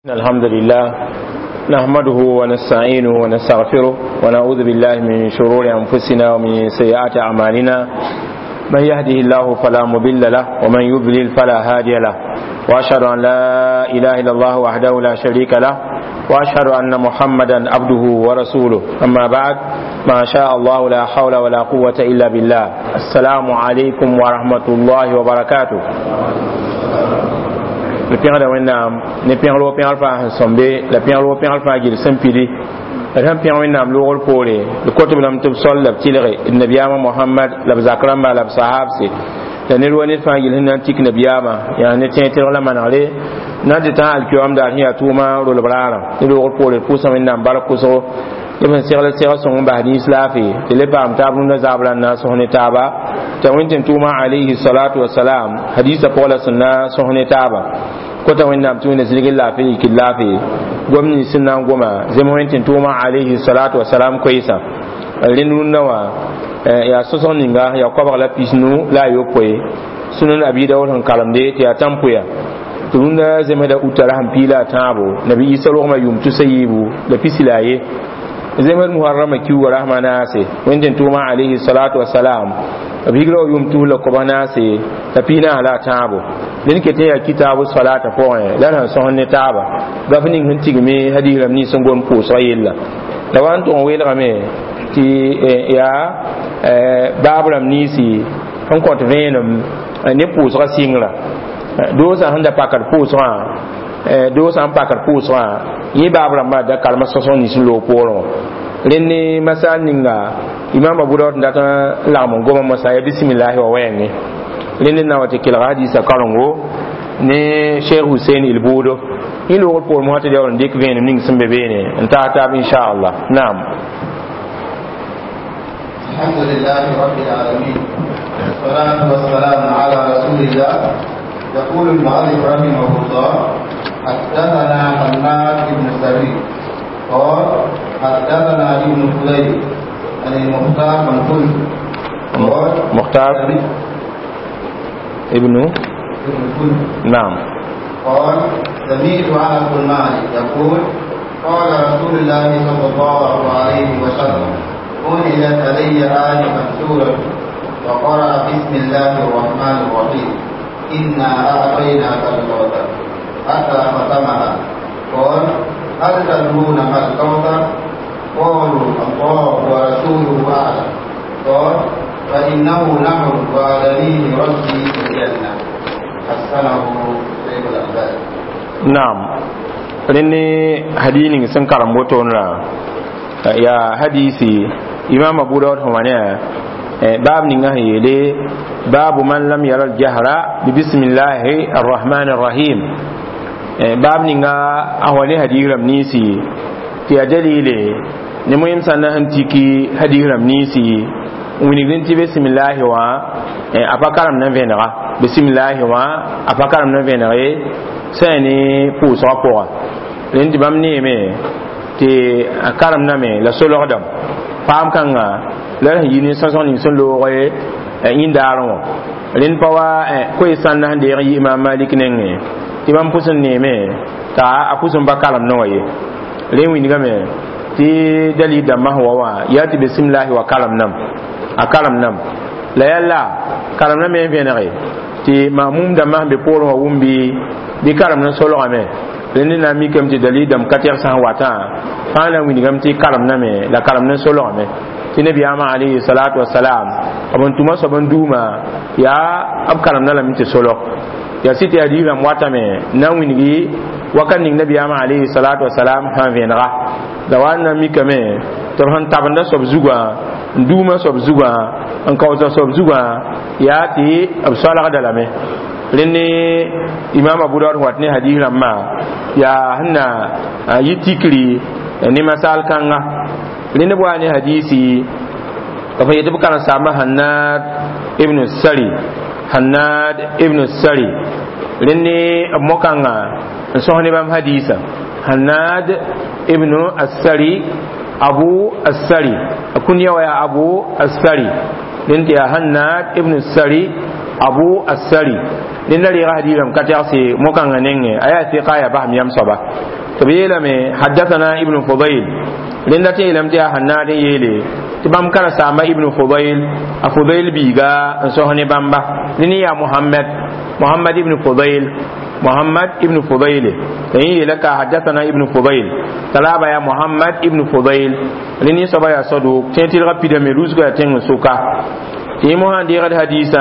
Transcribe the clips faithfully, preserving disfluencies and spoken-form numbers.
الحمد لله نحمده ونستعينه ونستغفره ونعوذ بالله من شرور أنفسنا ومن سيئات أعمالنا من يهده الله فلا مضل له ومن يضلل فلا هادي له وأشهد أن لا إله إلا الله وحده لا شريك له وأشهد أن محمدا عبده ورسوله أما بعد ما شاء الله لا حول ولا قوة إلا بالله السلام عليكم ورحمة الله وبركاته. Le père de Wenam, ne père l'eau père alpha sombe, la père l'eau père alpha gil sempidi, la père Wenam l'eau pole, le côté de l'homme sol, la tilere, le Nabiama Mohammed, la Zakramba, la Sahabsi, la Nélouanet Fangil Nantik Nabiama, et un étien la manale, n'a de temps al Kuam d'Aria Touma, le Brara, le repos, le pouce en Wenam Barakoso, et bien sur le terrain son Bahdi Slafi, et les parents tabou Zablana son etaba, Tawintin Touma alayhi salatu wa salam, Hadith pour la sunna son etaba. Kota wẽnnaam tɩ wẽnna zĩrgẽ laafɩ yikd laafɩ gom nins sẽn na n goma zem wẽn tɩ tʋʋma alayhi salatu wasalam koɛɛsã rẽnd rũndã wã yaa sõsg ninga yaa koabg la pisnu la a yopoe sunan abi daud sẽn kalemde tɩ yaa tãn pʋya tɩ rũndã zemsda uta rasẽn piig la a tãabo nabi isa rogmã yʋʋm tʋsa yiibu la pisi la a ye zemd muharrama kiuga rasmã naase wẽn tɩ tʋʋma alayhi salatu wasalam b higra wa yʋʋm tus la koabs naase t'a pis naasã la a tãabo den ke ya kitabu salata pʋgẽ la na sõs ne taaba gaf ning sẽn tigme hadis rãmb nins n gom pʋʋsga yella la wa n tʋg n welgame tɩ yaa baab rãmb ninsi n kõt vẽenem ne pʋʋsga sɩngrã doosã sẽn da pakd pʋʋsgã doosã n pakd pʋʋsgã yẽ baab rãmbã da kalma sõsg nins n loog poorẽ wã rẽnd ne masal ninga imam abu daud n dat n lagm n goma mosã ya bisimillahi wa wɛɛngẽ lene na wata kila hadisa karongo ne Sheikh Hussein Ilbudo in lo por mo hata dawon dik ven ning sembe bene enta ta insha Allah naam alhamdulillahi rabbil alamin wassalatu wassalamu ala rasulillah yaqulu al-mu'allif rahimahullah haddathana Hammad ibn Sari qala haddathana ibn Fulayh an al-Mukhtar bin Kull Mukhtar ابن نعم قال سمعت انس بن مالك يقول قال رسول الله صلى الله عليه وسلم انزلت علي آية سورة وقرأ بسم الله الرحمن الرحيم إنا أعطيناك الكوثر حتى ختمها قال هل تدرون ما الكوثر قالوا الله ورسوله أعلم قال فإنه نهر وعليه ربي في الجنة حسنه شيخ الألباني. نعم. لأني حديث سنكر موتونا يا حديثي إمام أبو داود همانيا باب نيجي لي باب من لم يرى الجهر بسم الله الرحمن الرحيم باب نيجا أولي حديث رمنيسي في أجلي نموين سنة أنتيكي حديث رمنيسي winigin ti bismillah wa apakaram nan venera bismillah wa apakaram nan venera sani pu so ko len ti bam ni me ti akaram na me la solordam fam kanga la yini sanson ni son lo re indaron len pawa ko isan na de imam malik nenge ti bam pusun ni me ta apusun bakaram no ye len winigame ti dali da mahwa wa yati bismillah wa karam nam a karam nam la yalla karam nam en venere ti mamum da mahbe por wa wumbi di karam nam solo ame leni na mi kam ti dali dam kater sa wata fa la wini gam ti karam nam la karam nam solo ame ti nabi ama alayhi salatu wassalam abon tuma so ban duma ya ab karam nam ti solo ya siti adi ram wata me na wini gi wakan ning nabi ama alayhi salatu wassalam ha venera da wana mi kame to han tabanda so zuga nduma sob zuga an kawta sob zuga yati absala dalame lenne imam abu dawud watni hadith ramma ya hanna yitikri ni masal kanga lenne bwani hadisi kafa yete bukana sama hannad ibn sari hannad ibn sari lenne mokanga sohne bam hadisa hannad ibn as-sari abu as-sari kunya wa abu as-sari din ya hannad ibn as-sari abu as-sari din da riga hadiram kata se mokan nenge aya se kaya ba miyam saba تبيلمي حدثنا ابن فضيل لندتي لم تي حناد يلي تبام كان سامع ابن فضيل افضيل بيغا سوهني بامبا لني يا محمد محمد ابن فضيل محمد ابن فضيل تي لك حدثنا ابن فضيل تلابا يا محمد ابن فضيل لني سبا يا صدوق تي رابيد مي روزغا تين سوكا تي مو هاندي حديثا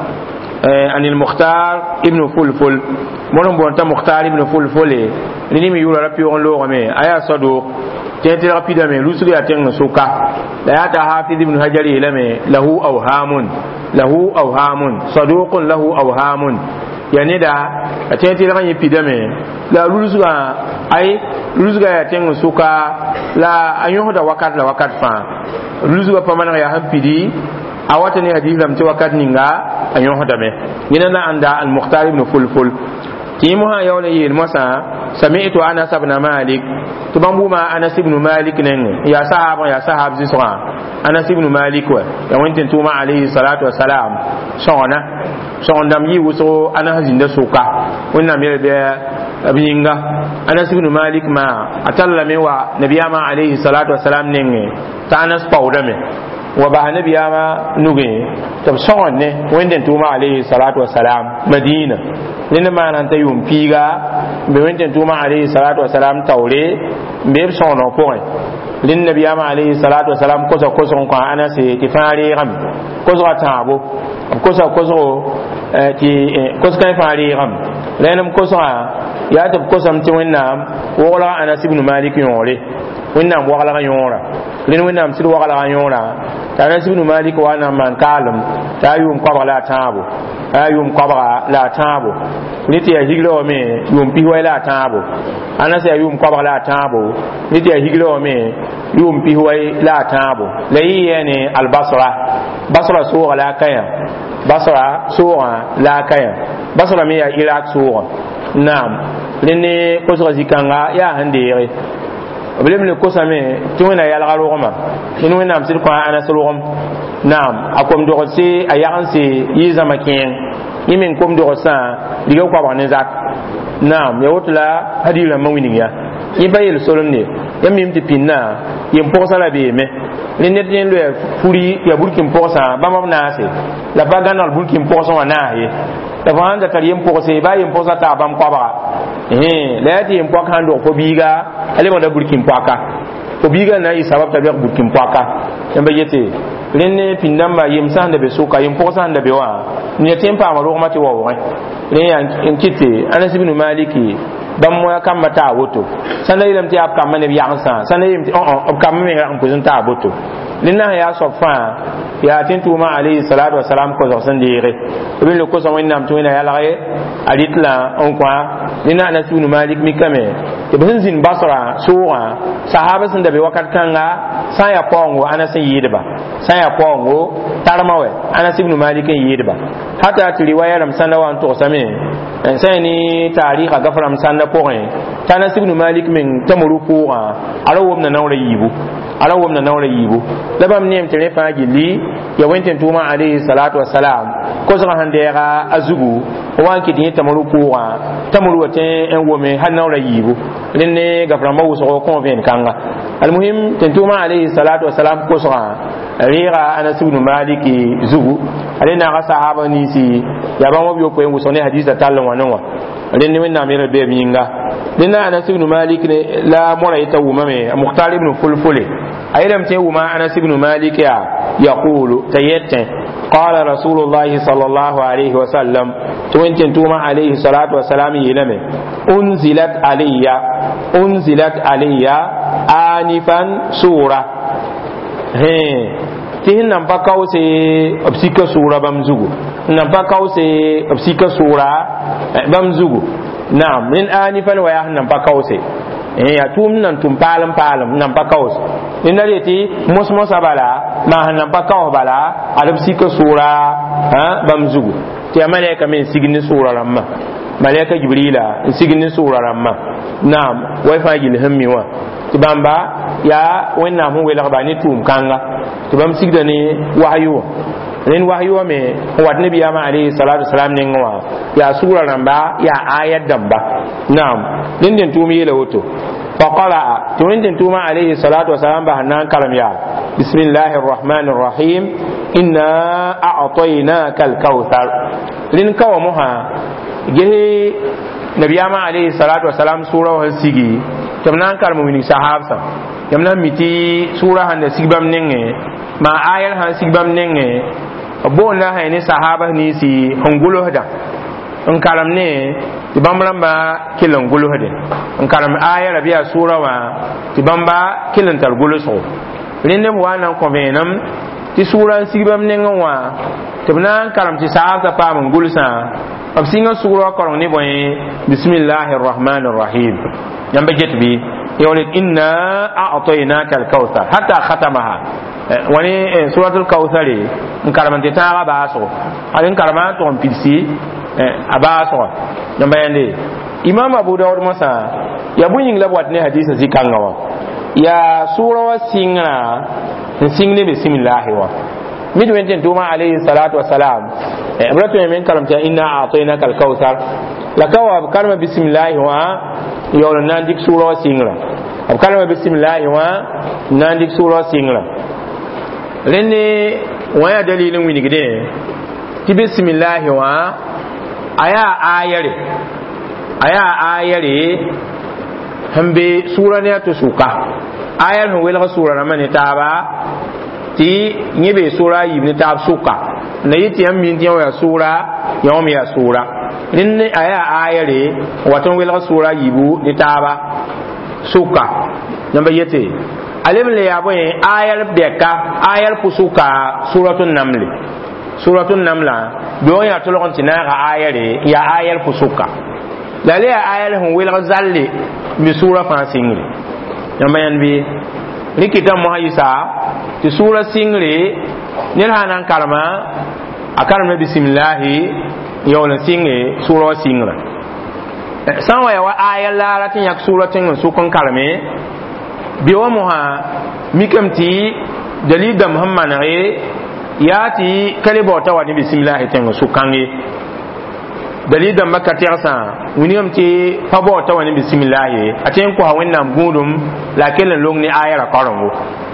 عن المختار ابن فلفل مولم بونتا مختار ابن فلفل لني مي يولا رابي اون لو مي ايا صدوق تي رابيد مي روزغا تين سوكا لا يا حافظ ابن حجر لمي له اوهام له اوهام صدوق له اوهام yani da a tenti la kanyi pidame la luluzga ay luluzga ya tengu suka la anyo da wakat la wakat fa luluzga pamana ya hampidi awata ni hadith lam ti wakat ninga anyo da me ngina na anda al mukhtar ibn fulful timuha yawla yil masa sami'tu anas ibn malik tubambu ma anas ibn malik nen ya sahaba ya sahab zisra anas ibn malik wa ya wantin tuma alayhi salatu wassalam shona shondam yi wuso anas jinda suka wannan me be abinga anas ibn malik ma atalla me wa nabiyama alayhi salatu wassalam nen ta anas pawdame wa ba nabiyama nuge tab shonne wenden tuma alayhi salatu wassalam madina nina manan ta yum piga be wenten tuma alayhi salatu wassalam tawre be sono point lin nabiyama alayhi salatu wassalam ko so ko so ko anase ti faari ram ko so taabo ko so ko so ti ko so kay faari ram lenam ko so ya tab ko sam ti wennam wala anas ibn malik yore wennam wala ga yora lin wennam sid wala ga yora ta anas ibn malik wa na man kalam ta yum ko wala taabo ayum ko la taabo niti ya higlo me yum pi wala taabo anas ya yum ko la taabo niti ya higlo me yum pi wala taabo layi yani al basra basra suwa la kaya basra suwa la kaya basra me ya iraq suwa nam lene ko so zikanga ya handere oblem le ko same tuwena ya la roma inu nam sil ko anas rom nam akom do se ayanse yiza maken yimin kom do sa diga ko ba ne zak nam ya wutla hadila mawini ya ibayil solonne yamim ti pinna yim posa la be me ni net ni le furi ya burkim posa ba mam nase la bagana al burkim posa wa nahi da fa handa kar yim posa ba yim posa ta bam ko ba eh la yati yim poka hando ko biga ale mo da burkim poka ko biga na yi sabab ta burkim poka yamba yete lenne pindamba yim sanda be suka yim posa handa be wa ni tempa ma ro mati wa wa ne yan kite anas ibn maliki bam mo kam mata woto sanda yilam ti ap kam ne bi yansa sanda yilam ti on on kam me ram puzun ta woto linna ya sofa ya tintu ma alayhi salatu wassalam ko zo sandire ibn le ko so wonnam to ina ya laye alitla on kwa linna anas ibn malik mi kame ibn zin basra suwa sahaba sun da be wakat kanga sa ya pongo anas yidba sa ya pongo tarmawe anas ibn malik yidba hata riwaya ram sanda wa to same sai ni tarikh gafaram sanda poin anas ibn malik min tamuru poa alawum na nawra yibu alawum na nawra yibu labam nem tere fa gili ya wenten tuma alayhi salatu wassalam ko zo handera azugu wanki din tamuru poa tamuru wote en wome han nawra yibu lenne gafaram ma wuso ko ven kanga almuhim tentuma alayhi salatu wassalam ko so rira anas ibn malik zugu alena ga sahaba ni si ya ba mo biyo ko en wusone hadisa talon wanwa lenne min na mere be minga dinna anas ibn malik ne la mora ita wuma me mukhtar ibn fulfule ayram te wuma anas ibn malik ya yaqulu tayatta qala rasulullah sallallahu alaihi wasallam tuwenten tuma alaihi salatu wassalam yilame unzilat alayya unzilat alayya anifan sura he tihin nan pa kawse obsika sura bamzugu nan pa kawse obsika sura bamzugu naam min anifan wa ya nan pa kawse eh ya tum nan tum palam palam nan pa kaws inna leti mosmos abala ma nan pa kaw bala alobsika sura ha bamzugu ti malaika min signi sura ramma malaika jibrila signi sura ramma naam wa fa jil hammi wa tibamba ya wenna mu wela bani tum kanga tibam sigda ni wahyu ren wahyu me wat nabiya ma alayhi salatu wasalam ne ngwa ya sura namba ya ayat damba na'am din din tumi la woto fa qala to din tuma alayhi salatu wasalam ba hanan kalam ya bismillahir rahmanir rahim inna a'tainaka al-kautsar lin kawo moha gehe nabiya ma alayhi salatu wasalam sura wa sigi tamnan kal mu'minin sahabsa yamna miti sura handa sigbam nenge ma ayar han sigbam nenge bo na ha ni sahaba ni si hongulo hada on kalam ne ti bamramba kilan gulo hade on kalam ayar rabiya sura wa ti bamba kilan tar gulo so rinde mo wana ko venam ti sura sigbam nenge wa tamnan kalam ti sahaba pa mon gulsa ab singa sura ko ni boy bismillahir rahmanir rahim yamba jetbi يقول إنا أعطيناك الكوثر حتى ختمها وني سورة الكوثر نكرمان تتاغا باسو هذا نكرمان تون بيسي أباسو نبيان إمام أبو داود مسا يبون ينقلب واتني حديث زكاة يا سورة سينغنا سينغني بسم الله هو ميدو ينتين توما عليه الصلاة والسلام أبرتو يمين كلمة إنا أعطيناك الكوثر لكوا كلمة بسم الله هو يقول نانديك سورة سينغلا أو كلمة بسم الله هو نانديك سورة سينغلا لأن ويا دليل من كده تي بسم الله هو آية آية آية آية هم بسورة نياتوسوكا آية هو ولا سورة نما نتابع تي نيبي سورة يبني تاب سوكا نيتي هم من تيا سورة يوم يا سورة لأن آية آية واتون ولا سورة يبو نتابع سوكا نبى يتي ألم لي أبوي آية بيكا آية بسوكا سورة النمل سورة النمل بيوم يطلعون تناغ آية يا آية بسوكا لا لي آية هم ولا زالي بسورة فانسينغ نبى ينبي لكتاب مهيسا تسورة سينغلي نلهانا كلمة أكلمة بسم الله يوم سينغ سورة سينغ سانوا يوا آية لا لكن يك سورة سينغ سوكن كلمة بيومها ميكمتي دليل دم هم منعي ياتي كلمة تواني بسم الله تينغ سوكان دليل دم بكتيرسا ونيمتي فبو تواني بسم الله أتين كوا وينام غودم لكن لوني آية ركارمو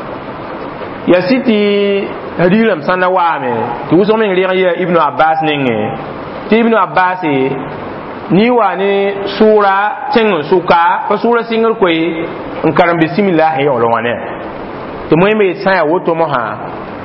يا سيتي هديلم سنة وامي توصل من غير ابن عباس نينه تي ابن عباس ni wani sura tin suka fa sura single koi in karam bismillah ya wala wane to moy me saya woto mo ha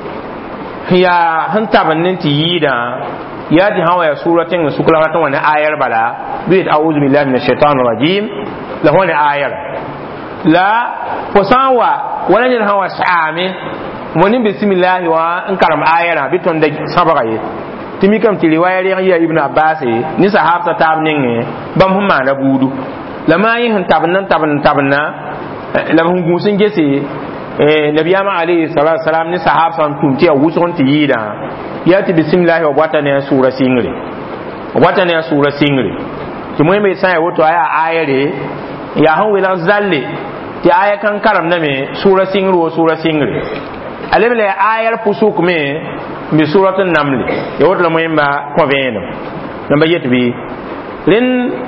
ya hanta bannin ti yida ya di hawa ya sura tin suka la tan wani ayar bala bi a'udhu billahi minash shaitanir rajim la wani ayar la posawa wala ni hawa sa'ami wani bismillah wa in karam ayara biton da sabara yi timi kam ti riwaya ya ibn abbas ni sahaba tab ninge bam hum ma na budu lama yin han tabnan tabnan tabna lam hum gusin gese eh nabiyama alayhi salatu wasalam ni sahaba san tum ti wuson ti yida yati bismillah wa wata ne sura singri wata ne sura singri ti moy me sai woto aya ayare ya han wila zalle ti aya kan karam na me sura singri o sura singri alemle ayar pusuk me mi suratul naml yawt la moyimba ko veno namba yetbi len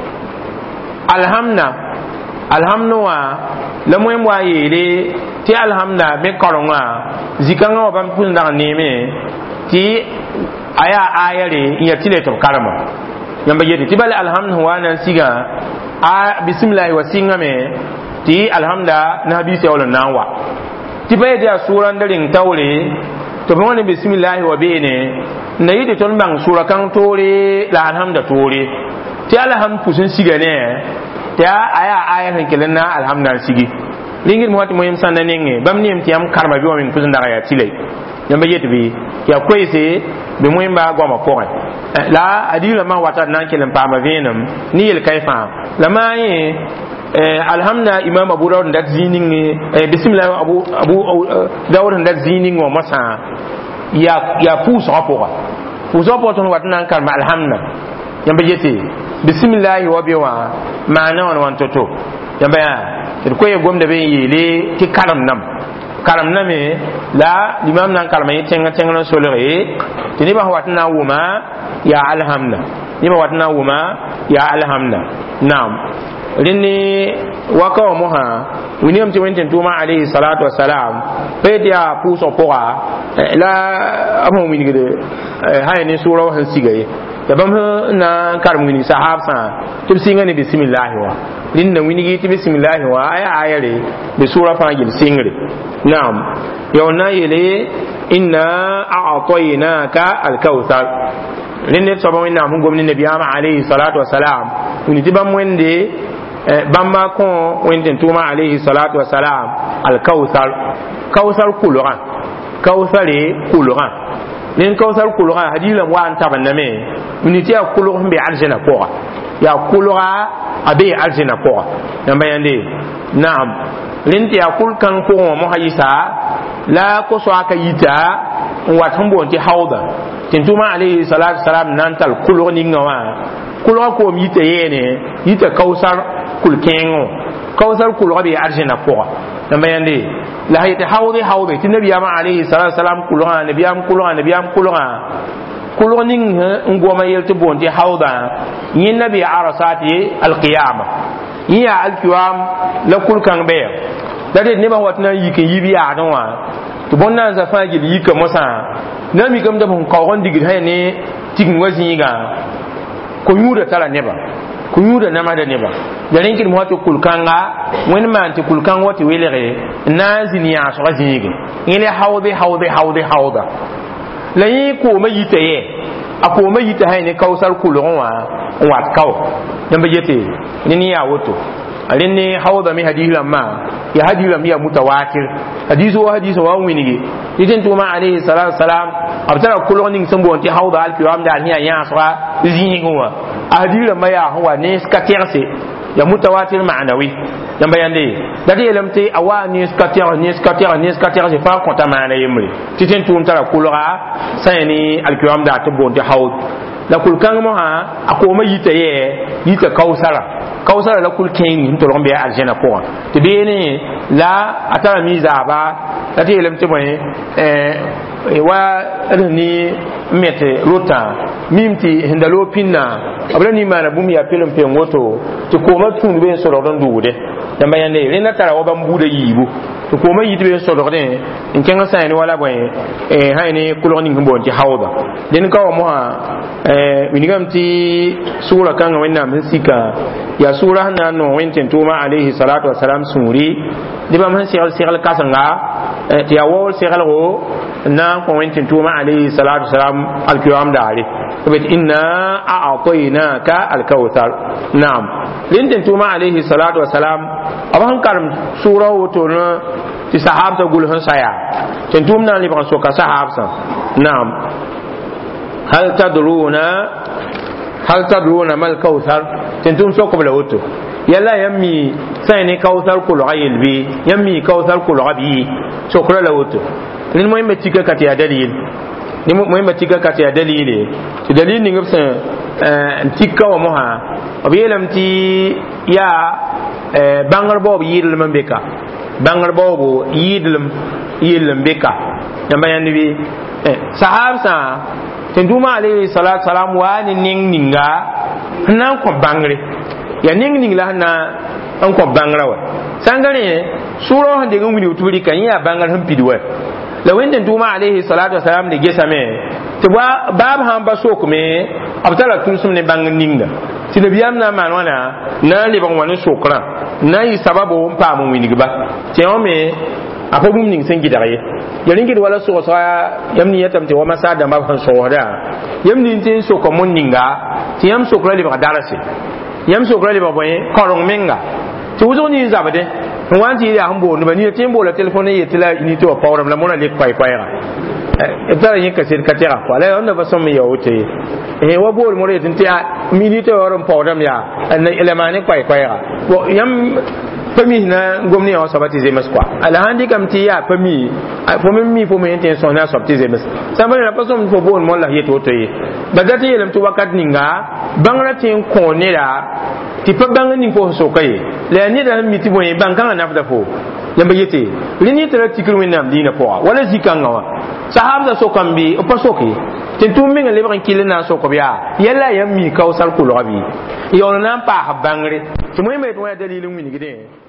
alhamna alhamnu wa la moyimba yele ti alhamna be koronga zikanga bam punda neme ti aya ayare ya tile to karama namba yeti ti bal alhamnu wa nan siga a bismillah wa singa me ti alhamda na habisi wala nawa ti baye dia suran darin tawle to bon ni bismillah wa bene na yidi ton bang sura kan tore la alhamda tore ti alham kusun siga ne ta aya aya han kelenna alhamda sigi lingir mo wati moyim sanna nenge bam nim ti am karma bi o min kusun daga ya tile yamba yeti bi ya koise be moyim ba goma poe la adila ma wata nan kelen pa ma venam ni yel kayfa la mai alhamna imam abu dawud ndak zining bismillah abu abu dawud ndak zining wa masa ya ya pousse rapora pousse rapora ton wat nan kalma alhamna yamba yete bismillah wa biwa maana wan wan toto yamba ya ko ye gomda be yele ti karam nam karam na me la limam nan karam yi tenga tenga no solere tini ba watna wuma ya alhamna ni ba watna wuma ya alhamna naam rinni waka wa moha winiyam ti wenten tuma alayhi salatu wassalam pedia puso poa la amon winigde hayni sura wa sigaye ya bam na karam wini sahab sa tib singa ni bismillah wa rinna winigi ti bismillah wa aya ayare bi sura fa gil singre naam yawna yele inna a'tainaka al-kautsar rinne so bam na mun gomni nabiyama alayhi salatu wassalam wini ti bam wende bamba ko wenten tuma alayhi salatu wassalam al-kautsar kautsar kulura kautsare kulura nin kautsar kulura hadilan wa anta baname miniti ya kulura be aljana ko ya kulura abe aljana ko namba yande na'am linti ya kul kan ko mo hayisa la ko so aka yita wa tambo ti hauda tintuma alayhi salatu wassalam nan tal kulura ninga wa kulura ko mi yita yene yita kautsar kul kengo kawsar kul rabi arjina ko namba yande la hayta hawdi hawdi ti nabiyama alayhi salatu wasalam kulwa nabiyam kulwa nabiyam kulwa kulwa ning ngoma yelti bonti hawda yin nabi arasati alqiyama ya alqiyam la kul kan be dade ne ba watna yike yibi adonwa to bonna za faji yike mosa nami kam da bon kawon digir hayne tigin wazinga ko yuda tala neba ku yuda nama da neba da rinkin mu wato kulkanga wani ma anti kulkan wato welere na ziniya so zinige ile hawde hawde hawde hawda la yi ko mai taye ako mai ta hayne kausar kulon wa wat kaw dan bajete ni ni ya wato alin ne hawda mi hadilan ma ya hadilan ya mutawatir hadisu wa hadisu wa winige idan to ma alayhi salatu salam abtara kulon nin sambo anti hawda alkiram da niya ya so zinige wa adira maya huwa ne skaterse ya mutawatir ma'nawi dan bayande dadi elemte awa ne skater ne skater ne skater je fa konta mana yemre titin tun tara kulra sayni alkiram da to bonde hawd la kulkan mo ha akoma yita ye yita kausara kausara la kulken to rombe aljana ko to be ne la atara mizaba dadi elemte mo eh wa ni mete rota mimti hindalo pinna abrani mana bumi ya pelum pe ngoto to koma tun be so don dude dan bayande rena tara wa bambude yibu to koma yidi be so don in kenga sayni wala boy e hayni kuloni ngbo ti hawda den ka mo ha e winigamti sura kan wenna min sika ya sura na no wenten tuma alayhi salatu wassalam suri diba man sigal sigal kasanga ti ya wol sigal go na ko wenten tuma alayhi salatu wassalam alqiyam dare bet inna a'tainaka alkawthar na'am linten tuma alayhi salatu wassalam aban karam sura woto no ti sahabta gul han saya tentum na li ba so ka sahabsa na'am hal tadruna hal tadruna mal kawthar tentum so ko bla woto yalla yammi sayni kawthar kul ghayl bi yammi kawthar kul ghabi so ko la woto lin moy metti ka kat ya dalil ni moy metti ka kat ya dalile ti dalil ni ngam sa tikka wa moha abiyelam ti ya bangar bob yidul mambeka bangar bob yidul yidul beka yamba yanbi sahabsa tenduma alayhi salatu salam wa ni ning ninga nan ko bangre ya ning ning la na an ko bangra wa sangare suro hande ngi wini uturi kan ya bangar han pidwa la wende tenduma alayhi salatu salam de gesame to ba bab han ba sok me abtala tun sumne bang ninga ti nabiyam na man wana na le bang wana sokra na yi sababu pa mun wini ba ti o me afogum ning sen gidaye yaringi wala so so yamni yatam te wa masada ma ban so da yamni tin so ko mun ninga ti yam so kra le ba darase yam so kra le ba boy korong menga ti wuzo ni zabade wanti ya hambo no bani tembo la telephone yetila ini to pawram la mona le kwai kwai ra e tara yin kasir katira ko la onda ba sommi ya wuce e wa bol mo retin ti minute waram pawram ya an elemane kwai kwai ra bo yam fami na gomni o sabati zemes kwa ala handi kam ti ya fami fo mi fo mi intention na sabati zemes sambale na pasom fo bol mo la yeto to yi badati yelam to wakat ninga bangra tin ko ne la ti pa bangani fo so kai le ni da mi ti boy banganga na fda fo yamba yete rini tara tikru min nam dina po wala zikanga wa sahabza so kambi o pasoke tin tum min le ban kilina so ko biya yalla yam mi kausar ko lobi yo nan pa habangre to moy me to ya dalilin min gide